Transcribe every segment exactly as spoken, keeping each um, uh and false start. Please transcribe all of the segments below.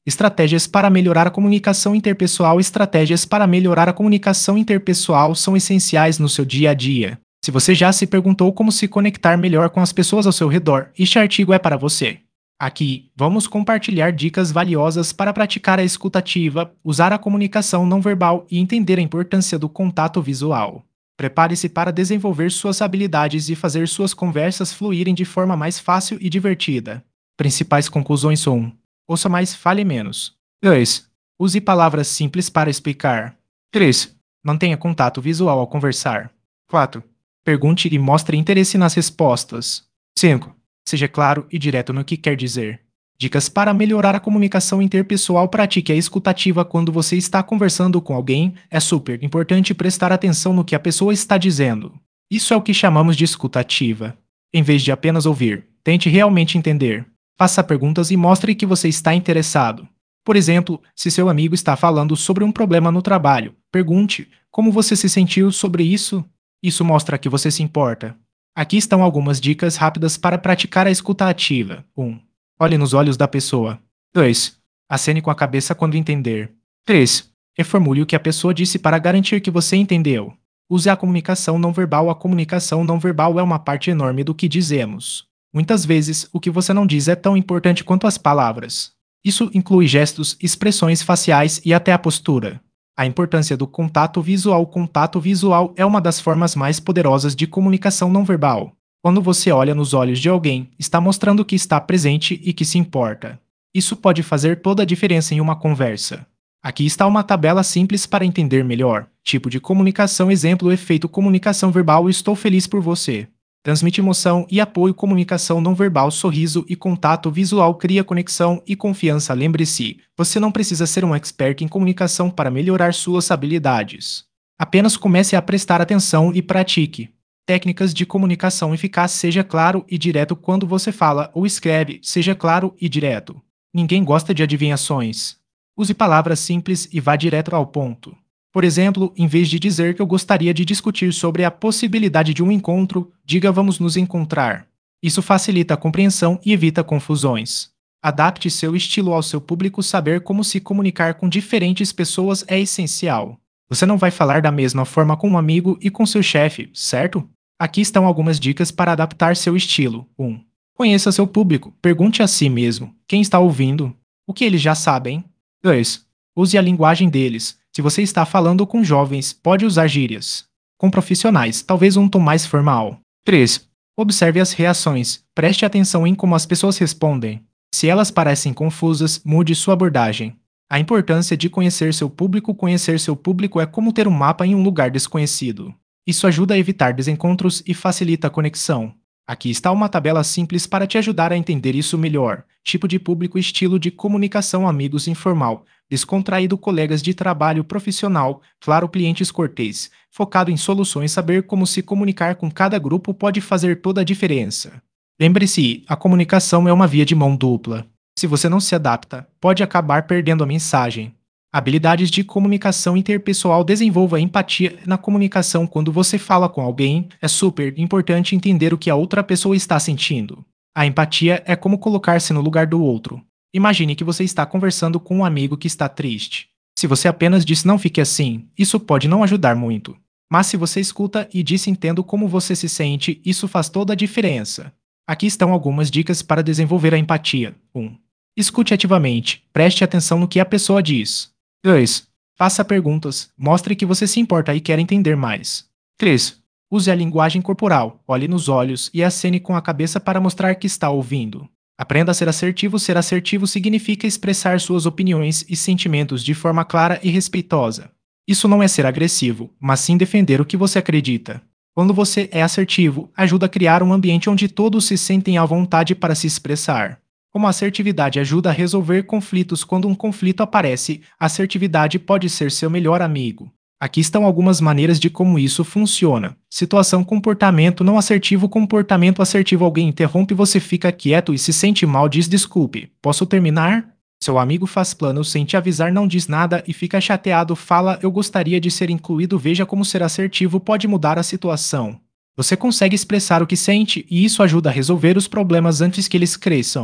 Estratégias para melhorar a comunicação interpessoal. Estratégias para melhorar a comunicação interpessoal são essenciais no seu dia a dia. Se você já se perguntou como se conectar melhor com as pessoas ao seu redor, este artigo é para você. Aqui, vamos compartilhar dicas valiosas para praticar a escuta ativa, usar a comunicação não verbal e entender a importância do contato visual. Prepare-se para desenvolver suas habilidades e fazer suas conversas fluírem de forma mais fácil e divertida. Principais conclusões: um. Ouça mais, fale menos. dois. Use palavras simples para explicar. três. Mantenha contato visual ao conversar. quatro. Pergunte e mostre interesse nas respostas. cinco. Seja claro e direto no que quer dizer. Dicas para melhorar a comunicação interpessoal. Pratique a escuta ativa quando você está conversando com alguém. É super importante prestar atenção no que a pessoa está dizendo. Isso é o que chamamos de escuta ativa. Em vez de apenas ouvir, tente realmente entender. Faça perguntas e mostre que você está interessado. Por exemplo, se seu amigo está falando sobre um problema no trabalho, pergunte: como você se sentiu sobre isso? Isso mostra que você se importa. Aqui estão algumas dicas rápidas para praticar a escuta ativa. um. Olhe nos olhos da pessoa. dois. Acene com a cabeça quando entender. três. Reformule o que a pessoa disse para garantir que você entendeu. Use a comunicação não verbal. A comunicação não verbal é uma parte enorme do que dizemos. Muitas vezes, o que você não diz é tão importante quanto as palavras. Isso inclui gestos, expressões faciais e até a postura. A importância do contato visual. O contato visual é uma das formas mais poderosas de comunicação não verbal. Quando você olha nos olhos de alguém, está mostrando que está presente e que se importa. Isso pode fazer toda a diferença em uma conversa. Aqui está uma tabela simples para entender melhor. Tipo de comunicação. Exemplo: efeito comunicação verbal. Estou feliz por você. Transmite emoção e apoio. Comunicação não verbal. Sorriso e contato visual cria conexão e confiança. Lembre-se, você não precisa ser um expert em comunicação para melhorar suas habilidades. Apenas comece a prestar atenção e pratique. Técnicas de comunicação eficaz. Seja claro e direto quando você fala ou escreve. Seja claro e direto. Ninguém gosta de adivinhações. Use palavras simples e vá direto ao ponto. Por exemplo, em vez de dizer que eu gostaria de discutir sobre a possibilidade de um encontro, diga: vamos nos encontrar. Isso facilita a compreensão e evita confusões. Adapte seu estilo ao seu público. Saber como se comunicar com diferentes pessoas é essencial. Você não vai falar da mesma forma com um amigo e com seu chefe, certo? Aqui estão algumas dicas para adaptar seu estilo. um. Conheça seu público. Pergunte a si mesmo: quem está ouvindo? O que eles já sabem? dois. Use a linguagem deles. Se você está falando com jovens, pode usar gírias. Com profissionais, talvez um tom mais formal. três. Observe as reações. Preste atenção em como as pessoas respondem. Se elas parecem confusas, mude sua abordagem. A importância de conhecer seu público. Conhecer seu público é como ter um mapa em um lugar desconhecido. Isso ajuda a evitar desencontros e facilita a conexão. Aqui está uma tabela simples para te ajudar a entender isso melhor. Tipo de público. Estilo de comunicação: amigos informal, descontraído, colegas de trabalho profissional, claro, clientes cortês, focado em soluções. Saber como se comunicar com cada grupo pode fazer toda a diferença. Lembre-se, a comunicação é uma via de mão dupla. Se você não se adapta, pode acabar perdendo a mensagem. Habilidades de comunicação interpessoal. Desenvolva empatia na comunicação. Quando você fala com alguém, é super importante entender o que a outra pessoa está sentindo. A empatia é como colocar-se no lugar do outro. Imagine que você está conversando com um amigo que está triste. Se você apenas diz "não fique assim", isso pode não ajudar muito. Mas se você escuta e diz "entendo como você se sente", isso faz toda a diferença. Aqui estão algumas dicas para desenvolver a empatia. um. Escute ativamente. Preste atenção no que a pessoa diz. dois. Faça perguntas. Mostre que você se importa e quer entender mais. três. Use a linguagem corporal. Olhe nos olhos e acene com a cabeça para mostrar que está ouvindo. Aprenda a ser assertivo. Ser assertivo significa expressar suas opiniões e sentimentos de forma clara e respeitosa. Isso não é ser agressivo, mas sim defender o que você acredita. Quando você é assertivo, ajuda a criar um ambiente onde todos se sentem à vontade para se expressar. Como a assertividade ajuda a resolver conflitos. Quando um conflito aparece, a assertividade pode ser seu melhor amigo. Aqui estão algumas maneiras de como isso funciona. Situação: comportamento não assertivo. Comportamento assertivo: alguém interrompe, você fica quieto e se sente mal, diz "desculpe, posso terminar?". Seu amigo faz planos sem te avisar, não diz nada e fica chateado, fala "eu gostaria de ser incluído". Veja como ser assertivo pode mudar a situação. Você consegue expressar o que sente e isso ajuda a resolver os problemas antes que eles cresçam.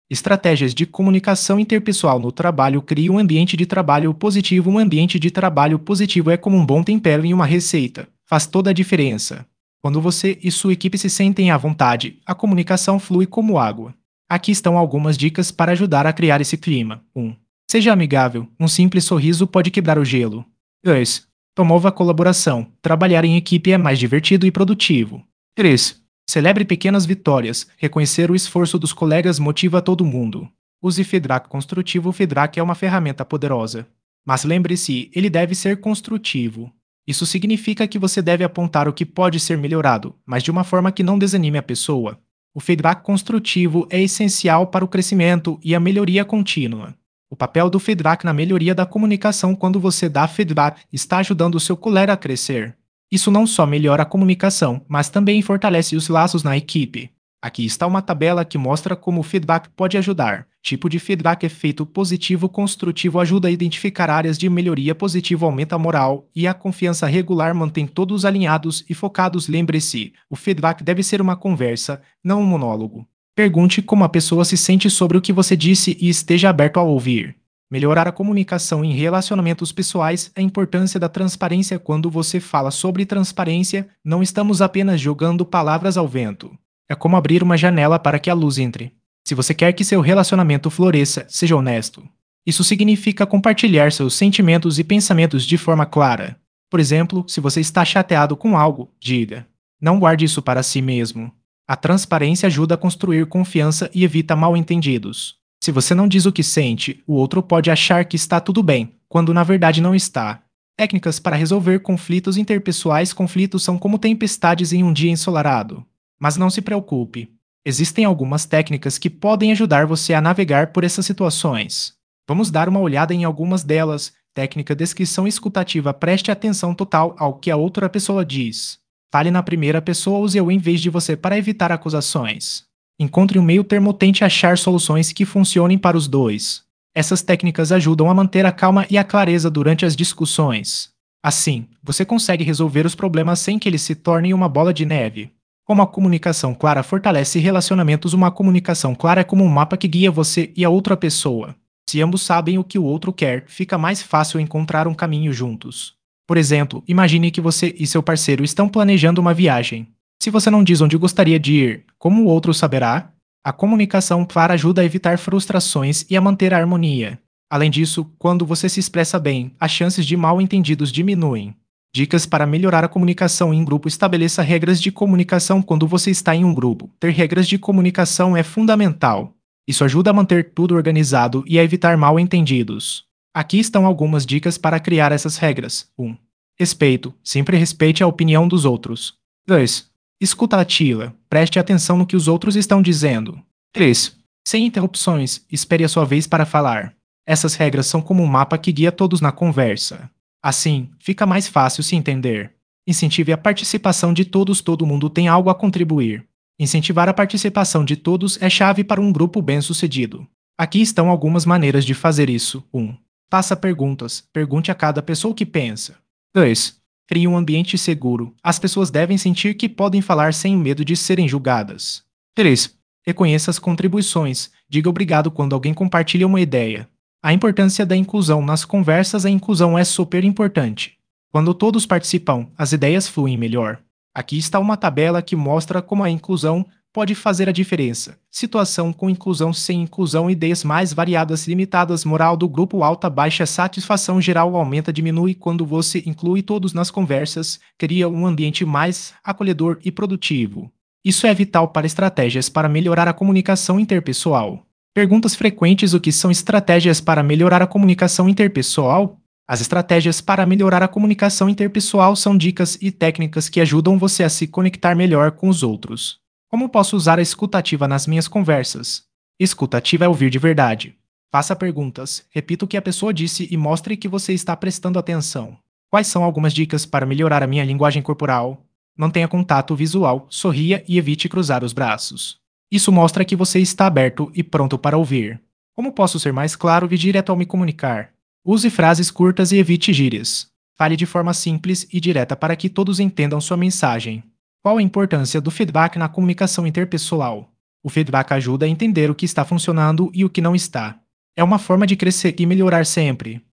Estratégias de comunicação interpessoal no trabalho criam um ambiente de trabalho positivo. Um ambiente de trabalho positivo é como um bom tempero em uma receita. Faz toda a diferença. Quando você e sua equipe se sentem à vontade, a comunicação flui como água. Aqui estão algumas dicas para ajudar a criar esse clima. um. Seja amigável. Um simples sorriso pode quebrar o gelo. dois. Promova a colaboração. Trabalhar em equipe é mais divertido e produtivo. três. Celebre pequenas vitórias. Reconhecer o esforço dos colegas motiva todo mundo. Use feedback construtivo. O feedback é uma ferramenta poderosa. Mas lembre-se, ele deve ser construtivo. Isso significa que você deve apontar o que pode ser melhorado, mas de uma forma que não desanime a pessoa. O feedback construtivo é essencial para o crescimento e a melhoria contínua. O papel do feedback na melhoria da comunicação. Quando você dá feedback, está ajudando o seu colega a crescer. Isso não só melhora a comunicação, mas também fortalece os laços na equipe. Aqui está uma tabela que mostra como o feedback pode ajudar. Tipo de feedback: efeito positivo construtivo ajuda a identificar áreas de melhoria. Positivo aumenta a moral e a confiança. Regular mantém todos alinhados e focados. Lembre-se, o feedback deve ser uma conversa, não um monólogo. Pergunte como a pessoa se sente sobre o que você disse e esteja aberto a ouvir. Melhorar a comunicação em relacionamentos pessoais. A importância da transparência. Quando você fala sobre transparência, não estamos apenas jogando palavras ao vento. É como abrir uma janela para que a luz entre. Se você quer que seu relacionamento floresça, seja honesto. Isso significa compartilhar seus sentimentos e pensamentos de forma clara. Por exemplo, se você está chateado com algo, diga. Não guarde isso para si mesmo. A transparência ajuda a construir confiança e evita mal-entendidos. Se você não diz o que sente, o outro pode achar que está tudo bem, quando na verdade não está. Técnicas para resolver conflitos interpessoais. Conflitos são como tempestades em um dia ensolarado. Mas não se preocupe. Existem algumas técnicas que podem ajudar você a navegar por essas situações. Vamos dar uma olhada em algumas delas. Técnica: descrição escutativa. Preste atenção total ao que a outra pessoa diz. Fale na primeira pessoa. Use eu em vez de você para evitar acusações. Encontre um meio termo. Tente achar soluções que funcionem para os dois. Essas técnicas ajudam a manter a calma e a clareza durante as discussões. Assim, você consegue resolver os problemas sem que eles se tornem uma bola de neve. Como a comunicação clara fortalece relacionamentos. Uma comunicação clara é como um mapa que guia você e a outra pessoa. Se ambos sabem o que o outro quer, fica mais fácil encontrar um caminho juntos. Por exemplo, imagine que você e seu parceiro estão planejando uma viagem. Se você não diz onde gostaria de ir, como o outro saberá? A comunicação clara ajuda a evitar frustrações e a manter a harmonia. Além disso, quando você se expressa bem, as chances de mal-entendidos diminuem. Dicas para melhorar a comunicação em grupo. Estabeleça regras de comunicação quando você está em um grupo. Ter regras de comunicação é fundamental. Isso ajuda a manter tudo organizado e a evitar mal-entendidos. Aqui estão algumas dicas para criar essas regras. um. Respeito. Sempre respeite a opinião dos outros. dois. Escuta ativa. Preste atenção no que os outros estão dizendo. três. Sem interrupções. Espere a sua vez para falar. Essas regras são como um mapa que guia todos na conversa. Assim, fica mais fácil se entender. Incentive a participação de todos. Todo mundo tem algo a contribuir. Incentivar a participação de todos é chave para um grupo bem-sucedido. Aqui estão algumas maneiras de fazer isso. um. Faça perguntas. Pergunte a cada pessoa o que pensa. dois. Crie um ambiente seguro. As pessoas devem sentir que podem falar sem medo de serem julgadas. três. Reconheça as contribuições. Diga obrigado quando alguém compartilha uma ideia. A importância da inclusão nas conversas. A inclusão é super importante. Quando todos participam, as ideias fluem melhor. Aqui está uma tabela que mostra como a inclusão pode fazer a diferença. Situação com inclusão. Sem inclusão, ideias mais variadas, limitadas. Moral do grupo alta, baixa. Satisfação geral aumenta, diminui. Quando você inclui todos nas conversas, cria um ambiente mais acolhedor e produtivo. Isso é vital para estratégias para melhorar a comunicação interpessoal. Perguntas frequentes: o que são estratégias para melhorar a comunicação interpessoal? As estratégias para melhorar a comunicação interpessoal são dicas e técnicas que ajudam você a se conectar melhor com os outros. Como posso usar a escuta ativa nas minhas conversas? Escuta ativa é ouvir de verdade. Faça perguntas, repita o que a pessoa disse e mostre que você está prestando atenção. Quais são algumas dicas para melhorar a minha linguagem corporal? Mantenha contato visual, sorria e evite cruzar os braços. Isso mostra que você está aberto e pronto para ouvir. Como posso ser mais claro e direto ao me comunicar? Use frases curtas e evite gírias. Fale de forma simples e direta para que todos entendam sua mensagem. Qual a importância do feedback na comunicação interpessoal? O feedback ajuda a entender o que está funcionando e o que não está. É uma forma de crescer e melhorar sempre.